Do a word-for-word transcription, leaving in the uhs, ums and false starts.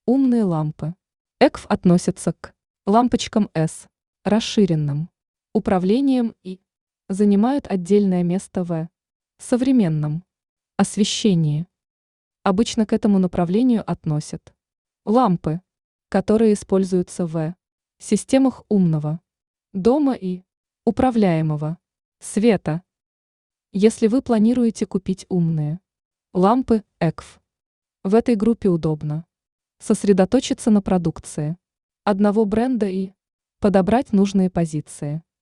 Умные лампы. и кей эф относится к лампочкам S, расширенным управлением и занимают отдельное место в современном освещении. Обычно к этому направлению относят лампы, которые используются в системах умного дома и управляемого света. Если вы планируете купить умные лампы и кей эф, в этой группе удобно сосредоточиться на продукции одного бренда и подобрать нужные позиции.